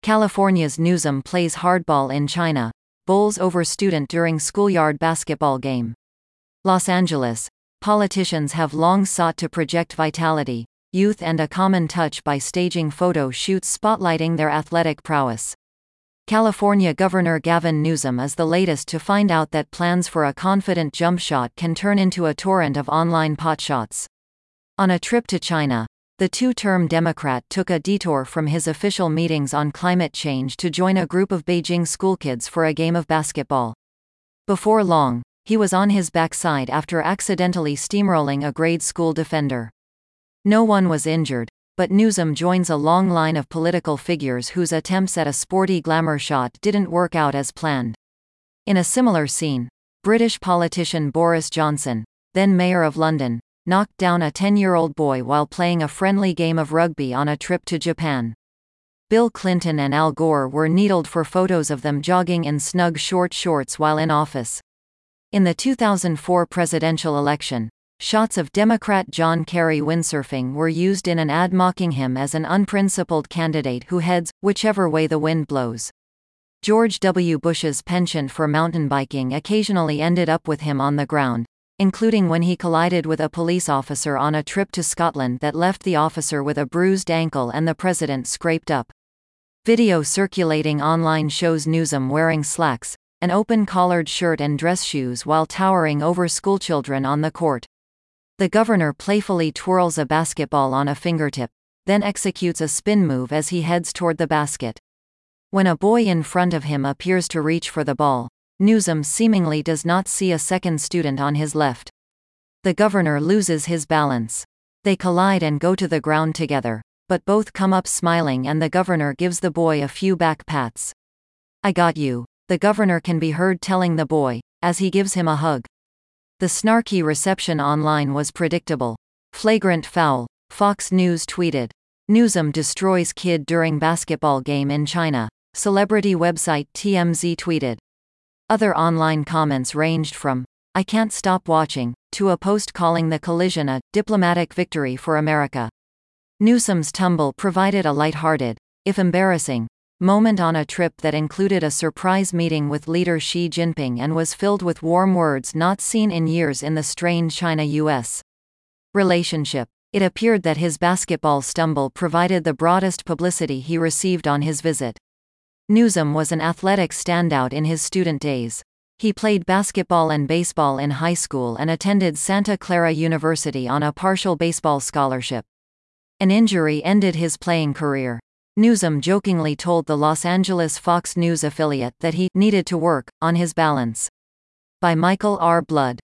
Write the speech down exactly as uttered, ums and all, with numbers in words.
California's Newsom plays hardball in China. Bowls over student during schoolyard basketball game. Los Angeles. Politicians have long sought to project vitality, youth and a common touch by staging photo shoots spotlighting their athletic prowess. California Governor Gavin Newsom is the latest to find out that plans for a confident jump shot can turn into a torrent of online potshots. On a trip to China, the two-term Democrat took a detour from his official meetings on climate change to join a group of Beijing schoolkids for a game of basketball. Before long, he was on his backside after accidentally steamrolling a grade school defender. No one was injured, but Newsom joins a long line of political figures whose attempts at a sporty glamour shot didn't work out as planned. In a similar scene, British politician Boris Johnson, then Mayor of London, knocked down a ten-year-old boy while playing a friendly game of rugby on a trip to Japan. Bill Clinton and Al Gore were needled for photos of them jogging in snug short shorts while in office. In the two thousand four presidential election, shots of Democrat John Kerry windsurfing were used in an ad mocking him as an unprincipled candidate who heads whichever way the wind blows. George W. Bush's penchant for mountain biking occasionally ended up with him on the ground, including when he collided with a police officer on a trip to Scotland that left the officer with a bruised ankle and the president scraped up. Video circulating online shows Newsom wearing slacks, an open-collared shirt and dress shoes while towering over schoolchildren on the court. The governor playfully twirls a basketball on a fingertip, then executes a spin move as he heads toward the basket. When a boy in front of him appears to reach for the ball, Newsom seemingly does not see a second student on his left. The governor loses his balance. They collide and go to the ground together, but both come up smiling and the governor gives the boy a few back pats. "I got you," the governor can be heard telling the boy, as he gives him a hug. The snarky reception online was predictable. Flagrant foul, Fox News tweeted. Newsom destroys kid during basketball game in China, celebrity website T M Z tweeted. Other online comments ranged from, "I can't stop watching," to a post calling the collision a diplomatic victory for America. Newsom's tumble provided a lighthearted, if embarrassing, moment on a trip that included a surprise meeting with leader Xi Jinping and was filled with warm words not seen in years in the strained China U S relationship. It appeared that his basketball stumble provided the broadest publicity he received on his visit. Newsom was an athletic standout in his student days. He played basketball and baseball in high school and attended Santa Clara University on a partial baseball scholarship. An injury ended his playing career. Newsom jokingly told the Los Angeles Fox News affiliate that he needed to work on his balance. By Michael R. Blood.